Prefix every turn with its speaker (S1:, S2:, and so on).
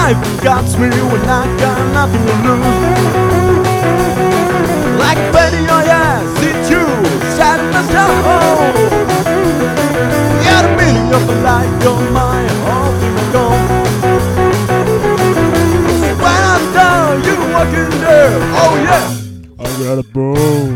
S1: life got me when I got nothing to lose. Like a penny, oh yeah, see you, set myself home. Yeah, the meaning of a life, you're mine, all things are gone. When I'm down, you walking there, oh yeah, I got a bone.